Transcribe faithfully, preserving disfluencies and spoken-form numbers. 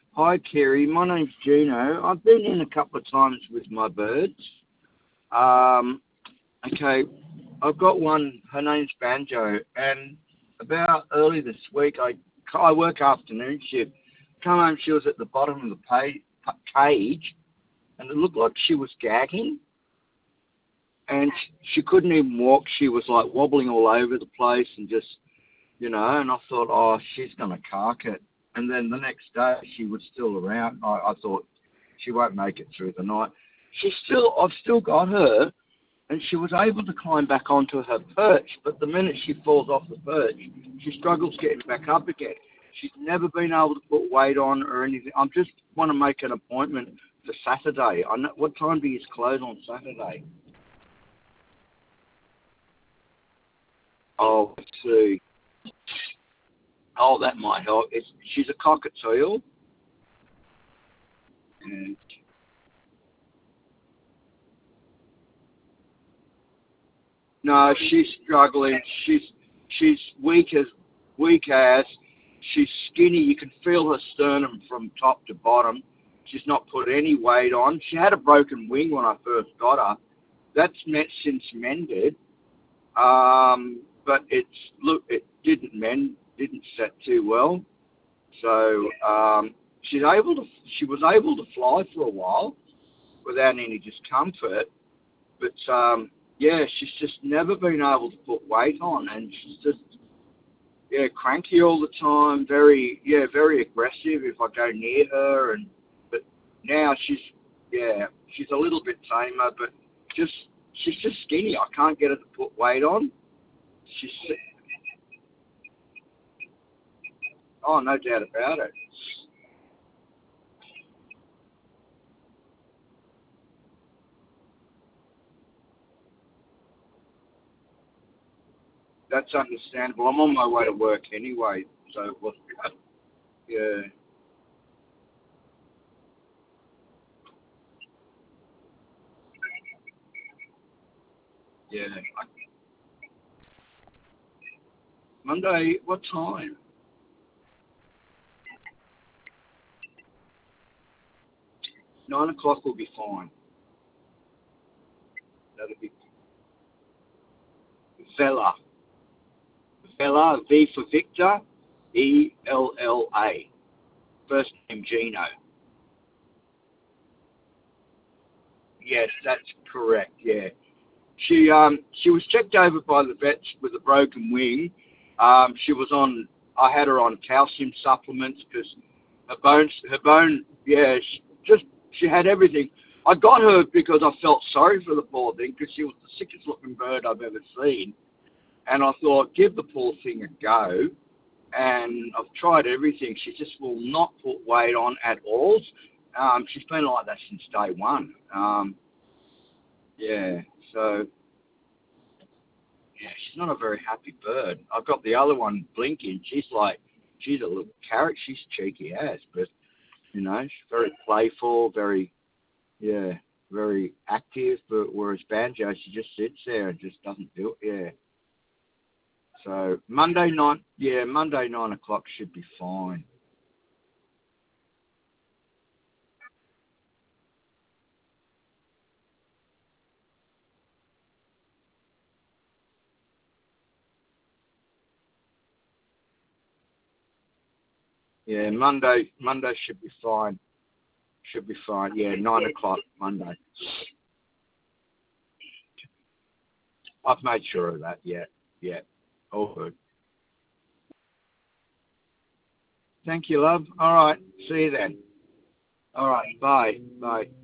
Hi, Kerry. My name's Gino. I've been in a couple of times with my birds. Um, okay, I've got one. Her name's Banjo, and about early this week, I I work afternoon shift. Come home, she was at the bottom of the pay, cage, and it looked like she was gagging, and she couldn't even walk. She was like wobbling all over the place, and just you know. And I thought, oh, she's gonna cark it. And then the next day, she was still around. I, I thought she won't make it through the night. She's still, I've still got her, and she was able to climb back onto her perch. But the minute she falls off the perch, she struggles getting back up again. She's never been able to put weight on or anything. I just want to make an appointment for Saturday. I know, what time do you close on Saturday? Oh, let's see. Oh, that might help. It's, she's a cockatiel. And no, she's struggling. She's she's weak as weak as. She's skinny. You can feel her sternum from top to bottom. She's not put any weight on. She had a broken wing when I first got her. That's met since mended. Um, but it's look, it didn't mend, didn't set too well. So um, she's able to. She was able to fly for a while without any discomfort. But um, yeah, she's just never been able to put weight on, and she's just yeah cranky all the time. Very yeah, very aggressive if I go near her, and but now she's yeah she's a little bit tamer, but just she's just skinny. I can't get her to put weight on. She's oh no doubt about it. That's understandable. I'm on my way to work anyway, so it was yeah yeah. Monday, what time? Nine o'clock will be fine. That'll be Vela. Vela, V for Victor, E L L A. First name Gino. Yes, that's correct. Yeah, she um she was checked over by the vets with a broken wing. Um, she was on. I had her on calcium supplements because her bones, her bone, yeah, she just she had everything. I got her because I felt sorry for the poor thing because she was the sickest looking bird I've ever seen, and I thought give the poor thing a go. And I've tried everything. She just will not put weight on at all. Um, she's been like that since day one. Um, yeah, so yeah, she's not a very happy bird. I've got the other one blinking. She's like, she's a little carrot. She's cheeky as, but you know, she's very playful, very yeah, very active. But whereas Banjo, she just sits there and just doesn't do it. Yeah. So Monday night, yeah, Monday nine o'clock should be fine. Yeah, Monday Monday should be fine. Should be fine. Yeah, nine o'clock Monday. I've made sure of that. Yeah, yeah. All good. Thank you, love. All right. See you then. All right. Bye. Bye.